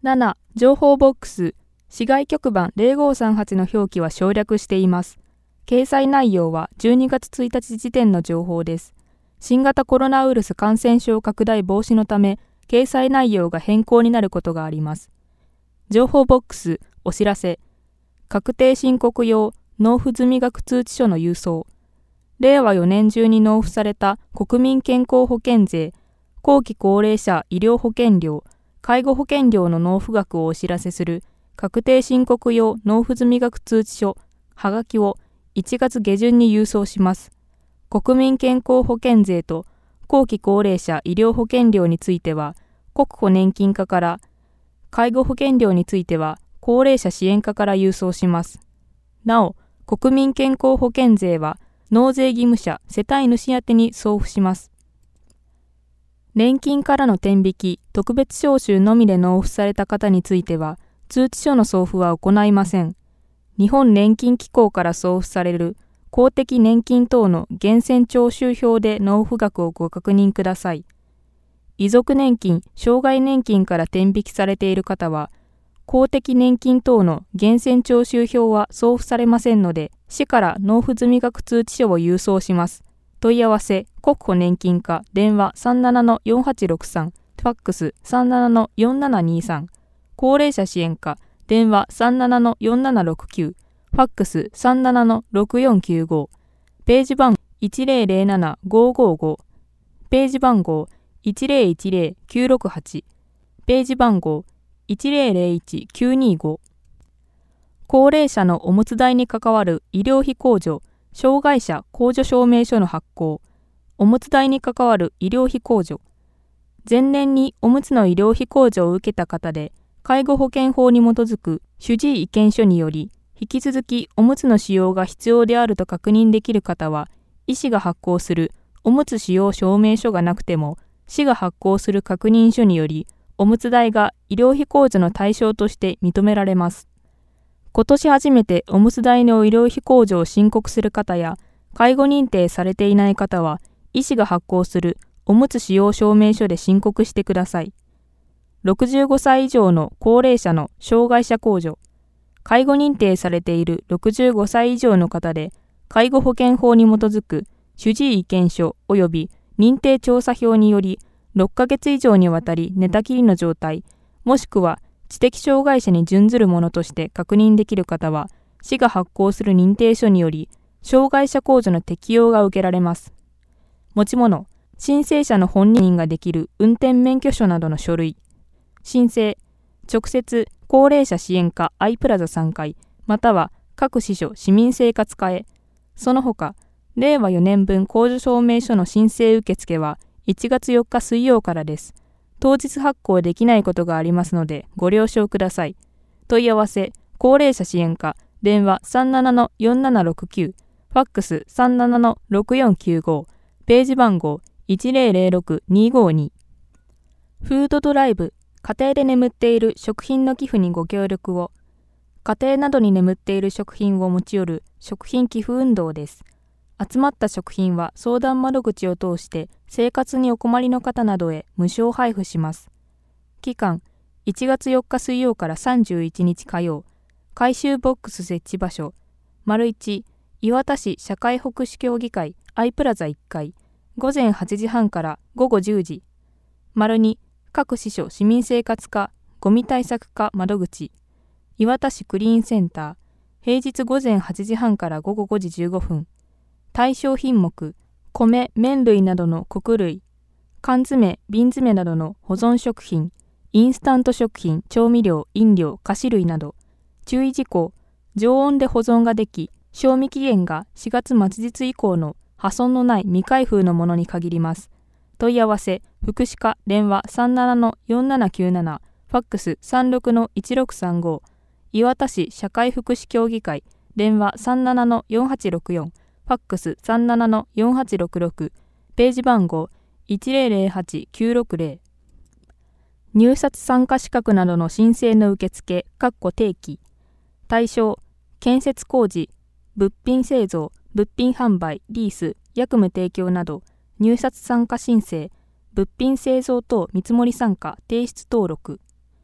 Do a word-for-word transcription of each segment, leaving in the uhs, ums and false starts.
なな. 情報ボックス。市外局番ゼロごさんはちの表記は省略しています。掲載内容はじゅうにがつついたち時点の情報です。新型コロナウイルス感染症拡大防止のため、掲載内容が変更になることがあります。情報ボックス、お知らせ。確定申告用納付済額通知書の郵送。れいわよねん中に納付された国民健康保険税、後期高齢者医療保険料、介護保険料の納付額をお知らせする確定申告用納付済額通知書、はがきをいちがつげじゅんに郵送します。国民健康保険税と後期高齢者医療保険料については国庫年金課から、介護保険料については高齢者支援課から郵送します。なお、国民健康保険税は納税義務者世帯主宛てに送付します。年金からの転引き、特別徴収のみで納付された方については、通知書の送付は行いません。日本年金機構から送付される公的年金等の源泉徴収票で納付額をご確認ください。遺族年金、障害年金から転引きされている方は、公的年金等の源泉徴収票は送付されませんので、市から納付済額通知書を郵送します。問い合わせ、国庫年金課、電話 さんななのよんはちろくさん、ファックス さんななのよんななにさん、高齢者支援課、電話 さんななのよんななろくきゅう、ファックス さんななのろくよんきゅうご、ページ番号 いちゼロゼロななごごご、ページ番号 いちゼロいちゼロきゅうろくはち、ページ番号 いちゼロゼロいちきゅうにご。高齢者のおむつ代に関わる医療費控除、障害者控除証明書の発行、おむつ代に関わる医療費控除。前年におむつの医療費控除を受けた方で、介護保険法に基づく主治医意見書により、引き続きおむつの使用が必要であると確認できる方は、医師が発行するおむつ使用証明書がなくても、市が発行する確認書により、おむつ代が医療費控除の対象として認められます。今年初めておむつ代の医療費控除を申告する方や、介護認定されていない方は、医師が発行するおむつ使用証明書で申告してください。ろくじゅうごさい以上の高齢者の障害者控除、介護認定されているろくじゅうごさい以上の方で、介護保険法に基づく主治医意見書及び認定調査票により、ろっかげつ以上にわたり寝たきりの状態、もしくは知的障害者に準ずるものとして確認できる方は、市が発行する認定書により、障害者控除の適用が受けられます。持ち物、申請者の本人ができる運転免許証などの書類。申請、直接高齢者支援課 I プラザさんかい、または各支所市民生活課へ。その他、れいわよねんぶん控除証明書の申請受付はいちがつよっか水曜からです。当日発行できないことがありますのでご了承ください。問い合わせ、高齢者支援課、電話 さんななのよんななろくきゅう、ファックス さんななのろくよんきゅうご、ページ番号 いちゼロゼロろくにごに。フードドライブ、家庭で眠っている食品の寄付にご協力を。家庭などに眠っている食品を持ち寄る食品寄付運動です。集まった食品は相談窓口を通して生活にお困りの方などへ無償配布します。期間、いちがつよっか水曜からさんじゅういちにち火曜。回収ボックス設置場所、丸いち、磐田市社会福祉協議会 I プラザいっかい、ごぜんはちじはんからごごじゅうじ。丸に、各支所市民生活課、ゴミ対策課窓口、磐田市クリーンセンター、平日ごぜんはちじはんからごごごじじゅうごふん。対象品目、米、麺類などの穀類、缶詰、瓶詰などの保存食品、インスタント食品、調味料、飲料、菓子類など。注意事項、常温で保存ができ、賞味期限がしがつ末日以降の破損のない未開封のものに限ります。問い合わせ、福祉課、電話 さんななのよんななきゅうなな、ファックス さんろくのいちろくさんご、磐田市社会福祉協議会、電話 さんななのよんはちろくよん、ファックス さんななのよんはちろくろく、ページ番号 いちゼロゼロはちきゅうろくゼロ。入札参加資格などの申請の受付、定期。対象、建設工事、物品製造、物品販売、リース、役務提供など、入札参加申請、物品製造等見積参加提出登録。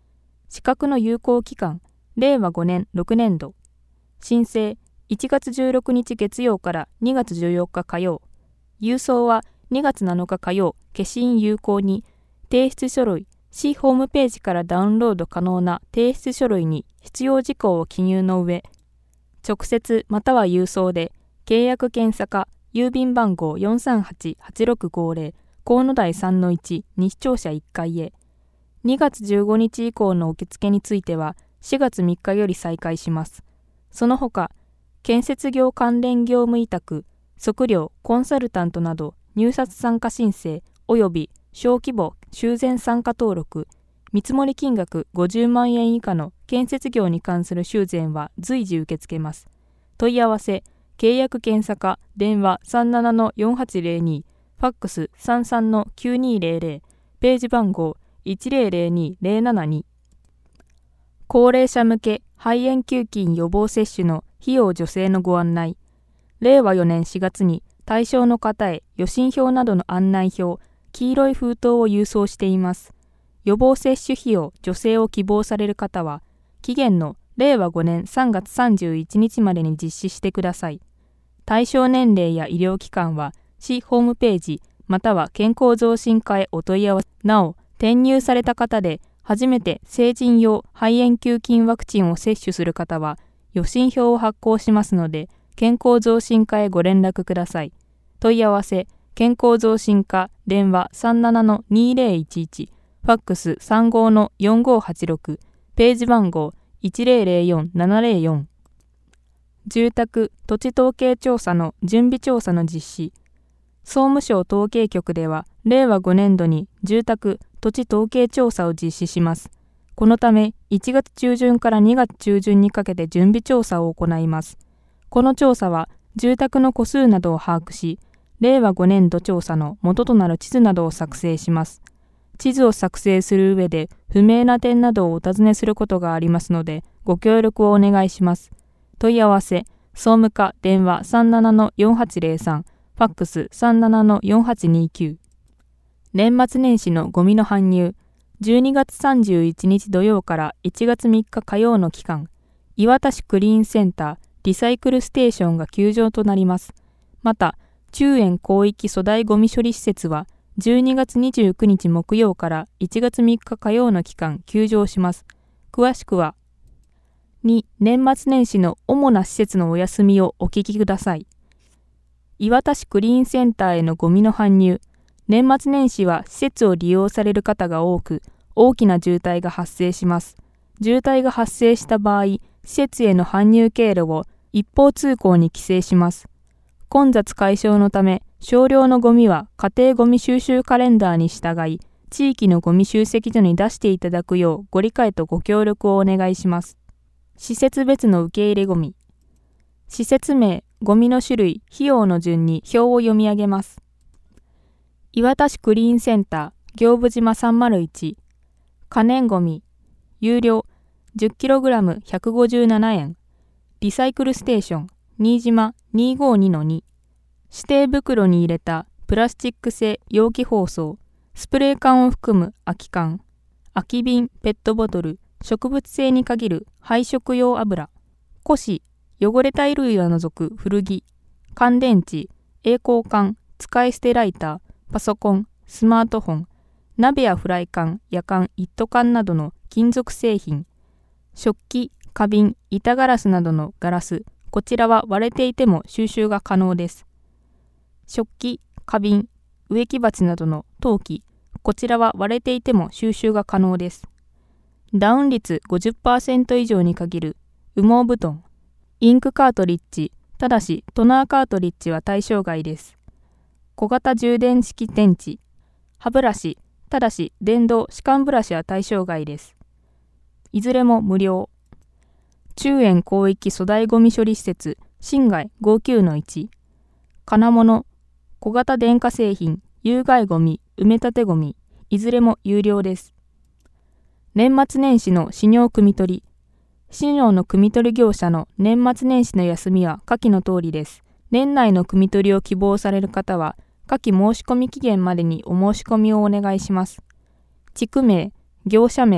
資格の有効期間、れいわごねんろくねんど。申請、いちがつじゅうろくにち月曜からにがつじゅうよっか火曜。郵送はにがつなのか火曜、消印有効に、提出書類、市ホームページからダウンロード可能な提出書類に必要事項を記入の上、直接または郵送で、契約検査課、郵便番号 よんさんはちはちろくごぜろ、河野台 さんのいち 西庁舎いっかいへ。にがつじゅうごにち以降の受付については、しがつみっかより再開します。その他、建設業関連業務委託、測量、コンサルタントなど入札参加申請及び小規模修繕参加登録、見積金額ごじゅうまんえん以下の建設業に関する修繕は随時受け付けます。問い合わせ、契約検査課、電話 さんななのよんはちぜろに、ファックス さんさんのきゅうにぜろぜろ、ページ番号 いちぜろぜろにぜろななに。高齢者向け肺炎球菌予防接種の費用助成のご案内。れいわよねんしがつに対象の方へ予診票などの案内表、黄色い封筒を郵送しています。予防接種費用助成を希望される方は、期限のれいわごねんさんがつさんじゅういちにちまでに実施してください。対象年齢や医療機関は、市ホームページまたは健康増進課へお問い合わせ。なお、転入された方で初めて成人用肺炎球菌ワクチンを接種する方は、予診票を発行しますので、健康増進課へご連絡ください。問い合わせ、健康増進課、電話 さんななのにぜろいちいち、ファックス さんごのよんごはちろく、ページ番号 いちぜろぜろよんななぜろよん。住宅・土地統計調査の準備調査の実施。総務省統計局では、れいわごねんどに住宅・土地統計調査を実施します。このため、いちがつちゅうじゅんからにがつちゅうじゅんにかけて準備調査を行います。この調査は、住宅の戸数などを把握し、れいわごねんど調査の元となる地図などを作成します。地図を作成する上で不明な点などをお尋ねすることがありますので、ご協力をお願いします。問い合わせ、総務課電話 さんななのよんはちぜろさん、ファックス さんななのよんはちにきゅう。年末年始のゴミの搬入、じゅうにがつさんじゅういちにち土曜からいちがつみっか火曜の期間、磐田市クリーンセンターリサイクルステーションが休場となります。また、中園広域粗大ゴミ処理施設はじゅうにがつにじゅうくにち木曜からいちがつみっか火曜の期間休場します。詳しくは、に年末年始の主な施設のお休みをお聞きください。磐田市クリーンセンターへのゴミの搬入。年末年始は施設を利用される方が多く、大きな渋滞が発生します。渋滞が発生した場合、施設への搬入経路を一方通行に規制します。混雑解消のため、少量のゴミは家庭ゴミ収集カレンダーに従い、地域のゴミ集積所に出していただくようご理解とご協力をお願いします。施設別の受け入れゴミ。施設名、ゴミの種類、費用の順に表を読み上げます。磐田市クリーンセンター、行部島さんまるいち。可燃ゴミ、有料、じゅっキログラムひゃくごじゅうななえん。リサイクルステーション、新島 にひゃくごじゅうにのに。指定袋に入れたプラスチック製容器包装、スプレー缶を含む空き缶、空き瓶、ペットボトル、植物性に限る配色用油、古紙、汚れた衣類を除く古着、乾電池、栄光缶、使い捨てライター、パソコン、スマートフォン、鍋やフライ缶、やかん、一斗缶などの金属製品、食器、花瓶、板ガラスなどのガラス、こちらは割れていても収集が可能です。食器、花瓶、植木鉢などの陶器、こちらは割れていても収集が可能です。ダウン率 ごじゅっパーセント 以上に限る羽毛布団、インクカートリッジ、ただしトナーカートリッジは対象外です。小型充電式電池、歯ブラシ、ただし電動歯間ブラシは対象外です。いずれも無料。中園広域粗大ごみ処理施設、新街 ごじゅうきゅうのいち。金物、小型電化製品、有害ごみ、埋め立てごみ、いずれも有料です。年末年始の飼料汲み取り。飼料の汲み取り業者の年末年始の休みは下記の通りです。年内の汲み取りを希望される方は、下記申込期限までにお申し込みをお願いします。地区名、業者名、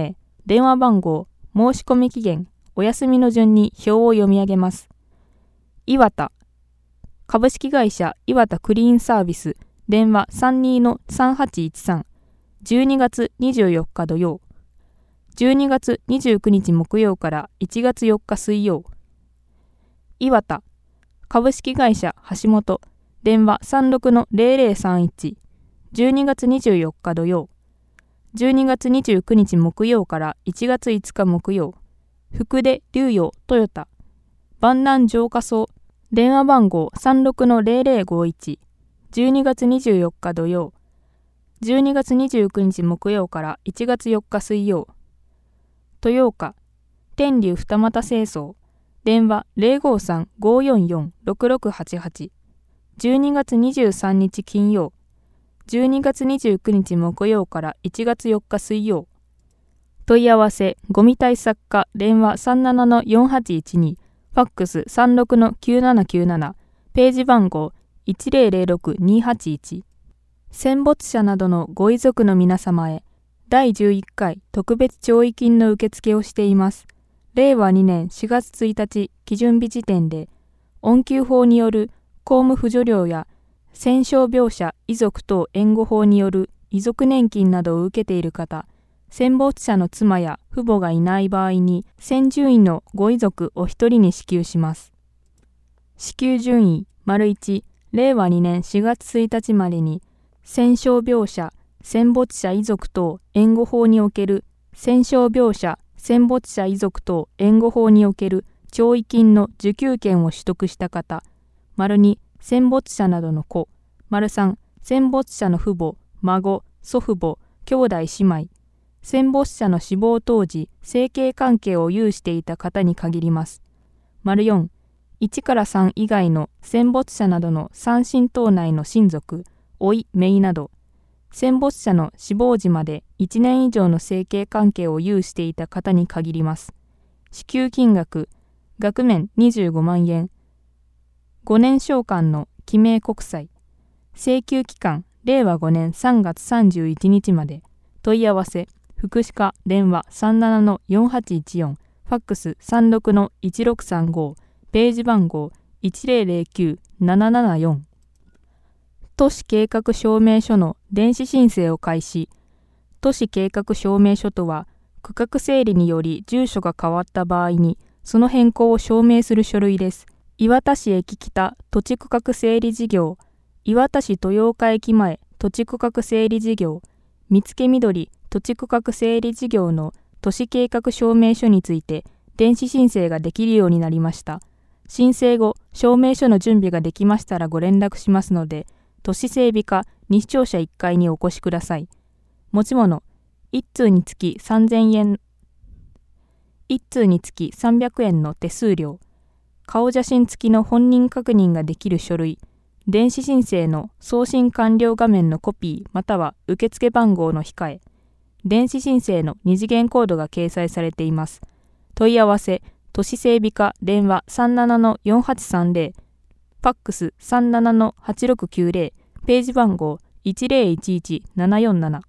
電話番号、申し込み期限、お休みの順に表を読み上げます。岩田株式会社岩田クリーンサービス、電話 さんじゅうにのさんはちいちさん、じゅうにがつにじゅうよっか土曜、じゅうにがつにじゅうくにち木曜からいちがつよっか水曜。岩田株式会社橋本、電話 さんじゅうろくのぜろぜろさんいち、じゅうにがつにじゅうよっか土曜、じゅうにがつにじゅうくにち木曜からいちがついつか木曜。福出龍洋トヨタ、万南浄化層、電話番号 さんじゅうろくのぜろぜろごいち、じゅうにがつにじゅうよっか土曜、じゅうにがつにじゅうくにち木曜からいちがつよっか水曜。豊岡天竜二俣清掃、電話 ぜろごさん ごよんよん ろくろくはちはち、じゅうにがつにじゅうさんにち金曜、じゅうにがつにじゅうくにち木曜からいちがつよっか水曜。問い合わせ、ゴミ対策課、電話 さんじゅうななのよんはちいちに、ファックス さんじゅうろくのきゅうななきゅうなな、ページ番号 いちぜろぜろろくにはちいち。戦没者などのご遺族の皆様へ、だいじゅういっかい特別弔慰金の受付をしています。れいわにねんしがつついたち基準日時点で、恩給法による公務扶助料や戦傷病者遺族等援護法による遺族年金などを受けている方、戦没者の妻や父母がいない場合に戦順位のご遺族お一人に支給します。支給順位 いち、れいわにねんしがつついたちまでに戦傷病者、戦没者遺族等援護法における戦傷病者、戦没者遺族等援護法における弔慰金の受給権を取得した方、に、戦没者などの子、さん、戦没者の父母、孫、祖父母、兄弟姉妹、戦没者の死亡当時、生計関係を有していた方に限ります。よん、いちからさん以外の戦没者などの三親等内の親族、甥、姪など、戦没者の死亡時までいちねん以上の生計関係を有していた方に限ります。支給金額、額面にじゅうごまんえん、ごねん償還の記名国債、請求期間れいわごねんさんがつさんじゅういちにちまで、問い合わせ、福祉課電話 さんじゅうななのよんはちいちよん、ファックス さんじゅうろくのいちろくさんご、ページ番号 いちぜろぜろきゅうななななよん。都市計画証明書の電子申請を開始。都市計画証明書とは、区画整理により住所が変わった場合に、その変更を証明する書類です。磐田市駅北土地区画整理事業、磐田市豊岡駅前土地区画整理事業、見附緑土地区画整理事業の都市計画証明書について電子申請ができるようになりました。申請後、証明書の準備ができましたらご連絡しますので、都市整備課西庁舎いっかいにお越しください。持ち物、いっ通につきさんぜんえん、いっ通につきさんびゃくえんの手数料、顔写真付きの本人確認ができる書類、電子申請の送信完了画面のコピーまたは受付番号の控え、電子申請の二次元コードが掲載されています。問い合わせ、都市整備課電話 さんじゅうななのよんはちさんぜろ、ファックス さんじゅうななのはちろくきゅうぜろ、ページ番号 いちぜろいちいちななよんなな。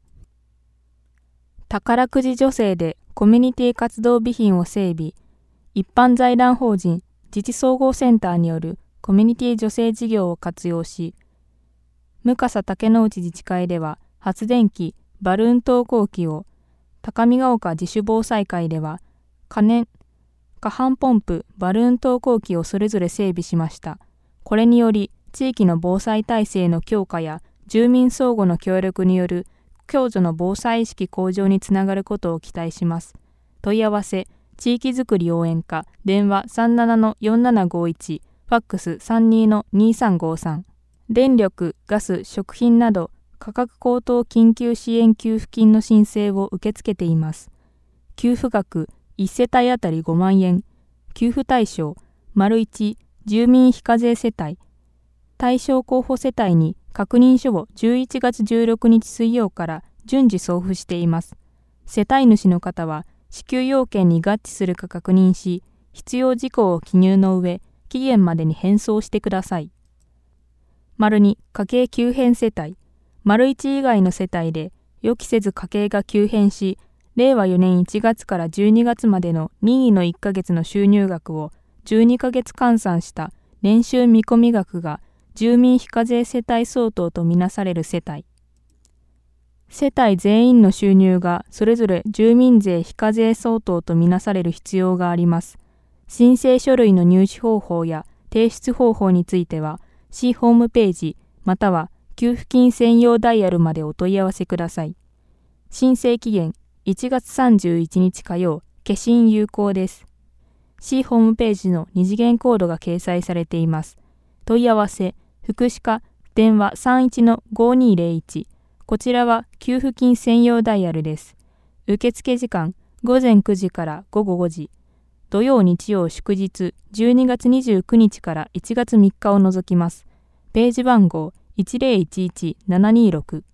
宝くじ助成でコミュニティ活動備品を整備。一般財団法人自治総合センターによるコミュニティ助成事業を活用し、向笠竹之内自治会では発電機、バルーン投光機を、高見ヶ丘自主防災会では可燃、可搬ポンプ、バルーン投光機をそれぞれ整備しました。これにより、地域の防災体制の強化や住民相互の協力による共助の防災意識向上につながることを期待します。問い合わせ、地域づくり応援課、電話 さんじゅうななのよんななごいち、ファックス さんじゅうにのにさんごさん。電力、ガス、食品など価格高騰緊急支援給付金の申請を受け付けています。給付額いち世帯あたりごまんえん。給付対象、いち、住民非課税世帯。対象候補世帯に確認書をじゅういちがつじゅうろくにち水曜から順次送付しています。世帯主の方は支給要件に合致するか確認し、必要事項を記入の上、期限までに返送してください。に、家計急変世帯。いち以外の世帯で予期せず家計が急変し、 れいわよねんいちがつからじゅうにがつまでの任意のいっかげつの収入額をじゅうにかげつ換算した年収見込み額が住民非課税世帯相当とみなされる世帯。世帯全員の収入がそれぞれ住民税非課税相当とみなされる必要があります。申請書類の入手方法や提出方法については、市ホームページまたは給付金専用ダイヤルまでお問い合わせください。申請期限いちがつさんじゅういちにち火曜、消印有効です。市ホームページの二次元コードが掲載されています。問い合わせ、福祉課、電話 さんいちのごにーぜろいち。こちらは給付金専用ダイヤルです。受付時間、ごぜんくじからごごごじ。土曜日曜祝日、じゅうにがつにじゅうくにちからいちがつみっかを除きます。ページ番号いちぜろいちいちななにーろく。